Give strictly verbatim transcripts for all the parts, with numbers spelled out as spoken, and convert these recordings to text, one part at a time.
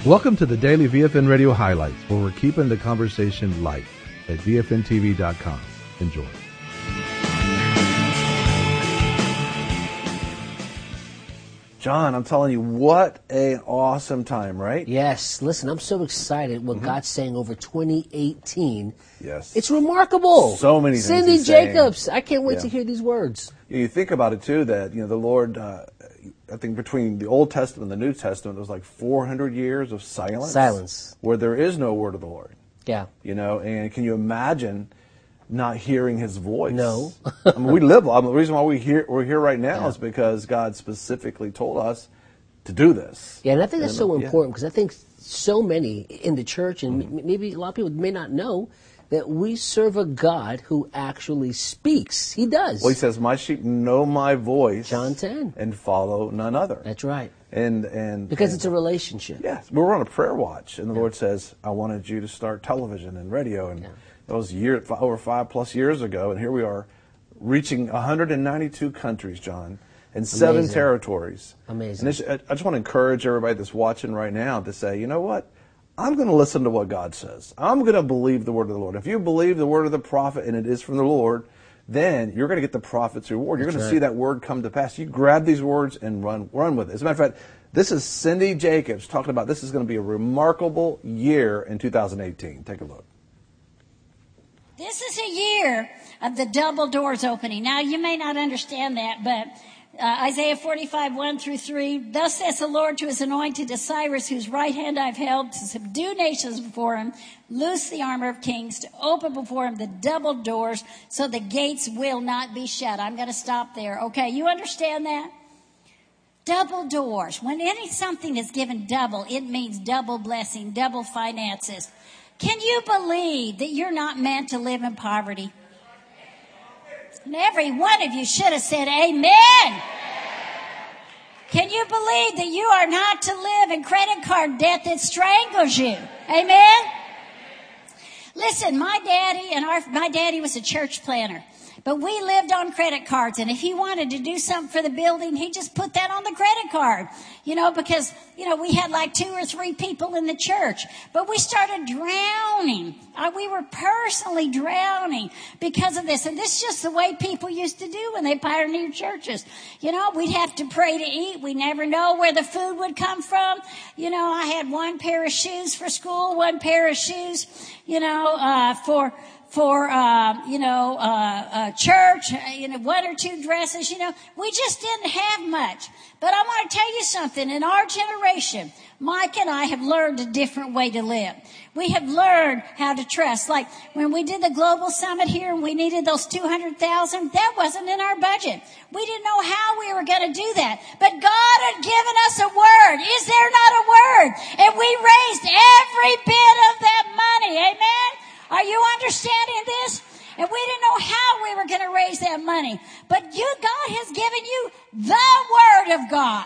Welcome to the Daily V F N Radio Highlights, where we're keeping the conversation light at V F N T V dot com. Enjoy. John, I'm telling you, what an awesome time, right? Yes. Listen, I'm so excited what mm-hmm. God's saying over twenty eighteen. Yes. It's remarkable. So many things Cindy he's Jacobs. saying. I can't wait yeah. to hear these words. You think about it, too, that, you know, the Lord, uh, I think between the Old Testament and the New Testament, there was like four hundred years of silence. Silence. Where there is no word of the Lord. Yeah. You know, and can you imagine not hearing his voice? No. I mean, we live, I mean, the reason why we here, we're here right now yeah. is because God specifically told us to do this. Yeah, and I think that's and, so yeah. important because I think so many in the church, and mm-hmm. m- maybe a lot of people may not know, that we serve a God who actually speaks. He does. Well, he says, my sheep know my voice. John ten. And follow none other. That's right. And and Because and, it's a relationship. Yes. We were on a prayer watch, and the yeah. Lord says, I wanted you to start television and radio. And yeah. that was year, over five plus years ago, and here we are reaching one hundred ninety-two countries, John, and seven Amazing. territories. Amazing. And this, I just want to encourage everybody that's watching right now to say, you know what? I'm going to listen to what God says. I'm going to believe the word of the Lord. If you believe the word of the prophet and it is from the Lord, then you're going to get the prophet's reward. You're That's going to right. see that word come to pass. You grab these words and run run with it. As a matter of fact, this is Cindy Jacobs talking about this is going to be a remarkable year in two thousand eighteen. Take a look. This is a year of the double doors opening. Now, you may not understand that, but Uh, Isaiah forty-five, one through three, thus says the Lord to his anointed, to Cyrus, whose right hand I've held, to subdue nations before him, loose the armor of kings, to open before him the double doors, so the gates will not be shut. I'm going to stop there. Okay, you understand that? Double doors. When any something is given double, it means double blessing, double finances. Can you believe that you're not meant to live in poverty? And every one of you should have said amen. Can you believe that you are not to live in credit card debt that strangles you? Amen? Listen, my daddy and our, my daddy was a church planner. But we lived on credit cards, and if he wanted to do something for the building, he just put that on the credit card. You know, because, you know, we had like two or three people in the church. But we started drowning. Uh, we were personally drowning because of this. And this is just the way people used to do when they pioneered churches. You know, we'd have to pray to eat. We never know where the food would come from. You know, I had one pair of shoes for school, one pair of shoes, you know, uh, for... for, uh, you know, uh, uh, church, uh, you know, one or two dresses, you know, we just didn't have much. But I want to tell you something. In our generation, Mike and I have learned a different way to live. We have learned how to trust. Like when we did the global summit here and we needed those two hundred thousand, that wasn't in our budget. We didn't know how we were going to do that. But God had given us a word. Is there not a word? And we raised every bit of that money. Amen? Are you understanding this? And we didn't know how we were going to raise that money. But you, God has given you the Word of God.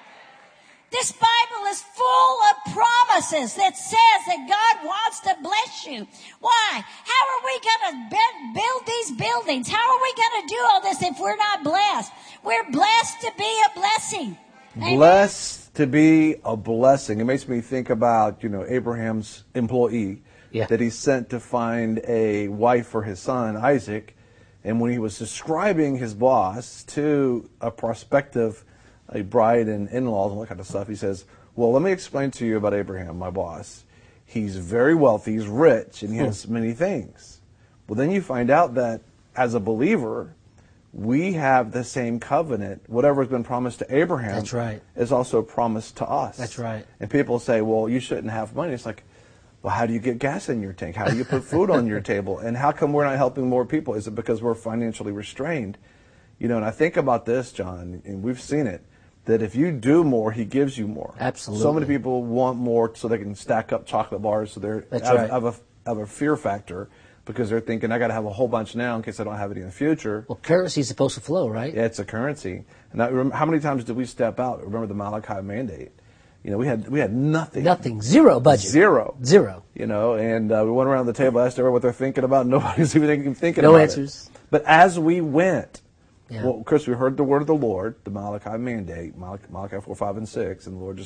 This Bible is full of promises that says that God wants to bless you. Why? How are we going to build these buildings? How are we going to do all this if we're not blessed? We're blessed to be a blessing. Amen? Blessed to be a blessing. It makes me think about, you know, Abraham's employee. Yeah. That he sent to find a wife for his son, Isaac. And when he was describing his boss to a prospective a bride and in-laws and all that kind of stuff, he says, well, let me explain to you about Abraham, my boss. He's very wealthy, he's rich, and he has many things. Well, then you find out that as a believer, we have the same covenant. Whatever has been promised to Abraham That's right. is also promised to us. That's right. And people say, well, you shouldn't have money. It's like, well, how do you get gas in your tank? How do you put food on your table? And how come we're not helping more people? Is it because we're financially restrained? You know, and I think about this, John, and we've seen it, that if you do more, he gives you more. Absolutely. So many people want more so they can stack up chocolate bars, so they're That's have, right. have, a, have a fear factor because they're thinking, I got to have a whole bunch now in case I don't have it in the future. Well, currency is supposed to flow, right? Yeah, it's a currency. And I remember, how many times did we step out? Remember the Malachi mandate? You know, we had we had nothing. Nothing. Zero budget. Zero. Zero. You know, and uh, we went around the table, asked everyone what they're thinking about. Nobody's even thinking no about answers. it. But as we went, yeah. well, Chris, we heard the word of the Lord, the Malachi mandate, Malachi, Malachi four, five, and six, and the Lord just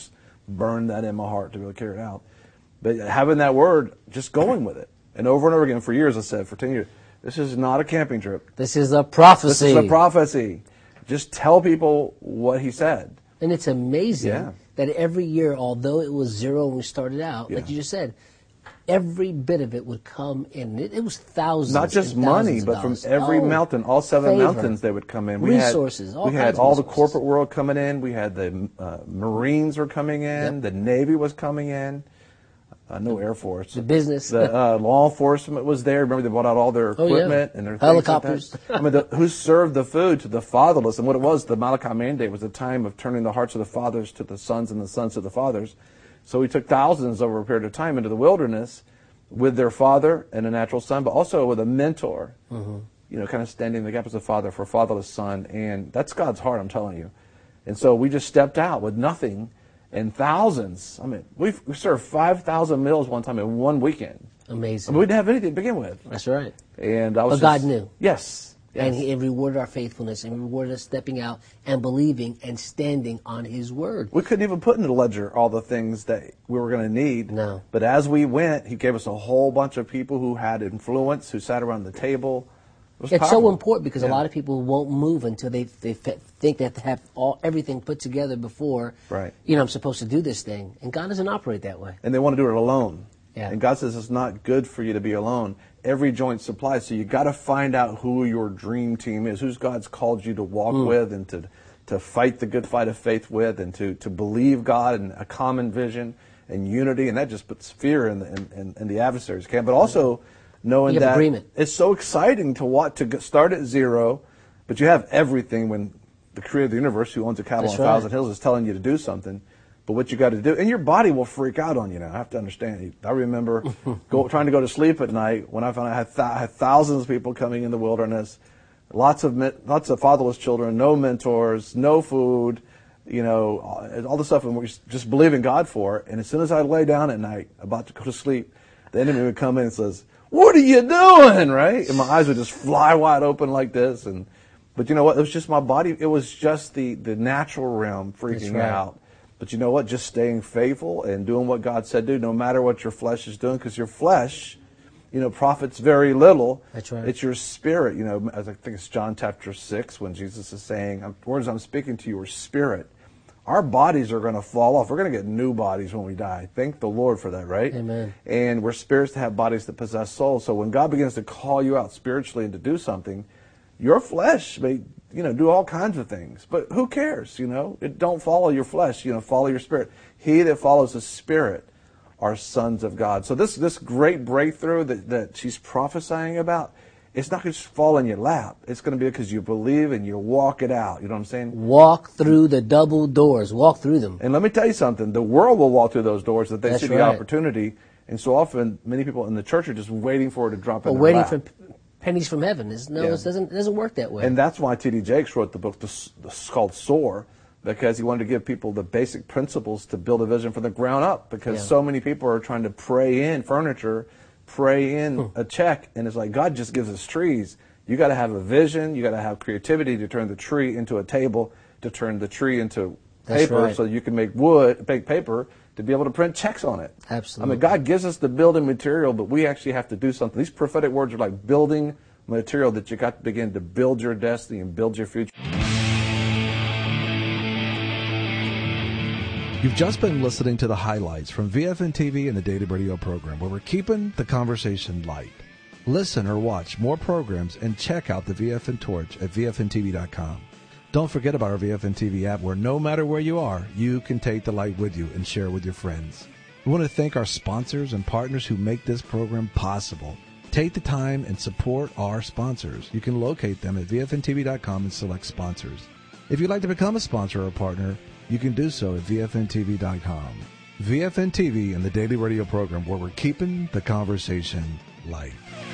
burned that in my heart to be able to carry it out. But having that word, just going with it. And over and over again, for years I said, for ten years, this is not a camping trip. This is a prophecy. This is a prophecy. Just tell people what he said. And it's amazing yeah. that every year, although it was zero when we started out, yeah. like you just said, every bit of it would come in. It, it was thousands. Not just money, but from every oh, mountain, all seven favor, mountains they would come in. We resources, had, all we kinds had of all resources. the corporate world coming in. We had the uh, Marines were coming in. Yep. The Navy was coming in. Uh, no Air Force. The business. The uh, law enforcement was there. Remember, they bought out all their equipment oh, yeah. and their helicopters. Things like that. I mean, the, who served the food to the fatherless? And what it was, the Malachi Mandate was the time of turning the hearts of the fathers to the sons and the sons to the fathers. So we took thousands over a period of time into the wilderness with their father and a natural son, but also with a mentor. Mm-hmm. You know, kind of standing in the gap as a father for a fatherless son. And that's God's heart, I'm telling you. And so we just stepped out with nothing. And thousands. I mean, we've, we served five thousand meals one time in one weekend. Amazing. I mean, we didn't have anything to begin with. That's right. And I was but just, God knew. Yes. yes. And He rewarded our faithfulness and rewarded us stepping out and believing and standing on His word. We couldn't even put in the ledger all the things that we were going to need. No. But as we went, He gave us a whole bunch of people who had influence, who sat around the table. It it's powerful. so important because yeah. a lot of people won't move until they they think they have to have all everything put together before. Right. You know, I'm supposed to do this thing, and God doesn't operate that way. And they want to do it alone. Yeah. And God says it's not good for you to be alone. Every joint supplies. So you got to find out who your dream team is, who's God's called you to walk mm. with, and to to fight the good fight of faith with, and to to believe God and a common vision and unity, and that just puts fear in the in, in, in the adversary's camp. But also. Knowing that agreement. It's so exciting to want to start at zero, but you have everything when the creator of the universe, who owns a cattle That's on a right. thousand hills, is telling you to do something. But what you got to do, and your body will freak out on you now. I have to understand. I remember go, trying to go to sleep at night when I found I had, th- I had thousands of people coming in the wilderness, lots of lots of fatherless children, no mentors, no food, you know, all the stuff, and we're just believing God for. And as soon as I lay down at night, about to go to sleep, the enemy would come in and says, "What are you doing?" Right? And my eyes would just fly wide open like this. And but you know what? It was just my body. It was just the, the natural realm freaking right. out. But you know what? Just staying faithful and doing what God said do, no matter what your flesh is doing, because your flesh, you know, profits very little. That's right. It's your spirit. You know, as I think it's John chapter six when Jesus is saying, "Words I'm speaking to you are spirit." Our bodies are going to fall off. We're going to get new bodies when we die. Thank the Lord for that, right? Amen. And we're spirits to have bodies that possess souls. So when God begins to call you out spiritually and to do something, your flesh may, you know, do all kinds of things. But who cares, you know? It, don't follow your flesh, you know, follow your spirit. He that follows the Spirit are sons of God. So this this great breakthrough that, that she's prophesying about, it's not going to just fall in your lap. It's going to be because you believe and you walk it out. You know what I'm saying? Walk through the double doors. Walk through them. And let me tell you something. The world will walk through those doors if they That's see the right. opportunity. And so often, many people in the church are just waiting for it to drop in Or their waiting lap. for pennies from heaven. It's, no, Yeah. it doesn't, it doesn't work that way. And that's why T D Jakes wrote the book that's called Soar, because he wanted to give people the basic principles to build a vision from the ground up. Because Yeah. so many people are trying to pray in furniture, pray in Hmm. a check, and it's like God just gives us trees. You got to have a vision. You got to have creativity to turn the tree into a table, to turn the tree into That's paper, right. so you can make wood, make paper to be able to print checks on it. Absolutely. I mean, God gives us the building material, but we actually have to do something. These prophetic words are like building material that you got to begin to build your destiny and build your future. You've just been listening to the highlights from V F N T V and the Daily Radio program, where we're keeping the conversation light. Listen or watch more programs and check out the V F N Torch at V F N T V dot com. Don't forget about our V F N T V app, where no matter where you are, you can take the light with you and share with your friends. We want to thank our sponsors and partners who make this program possible. Take the time and support our sponsors. You can locate them at V F N T V dot com and select sponsors. If you'd like to become a sponsor or partner, you can do so at V F N T V dot com. V F N T V and the Daily Radio program, where we're keeping the conversation light.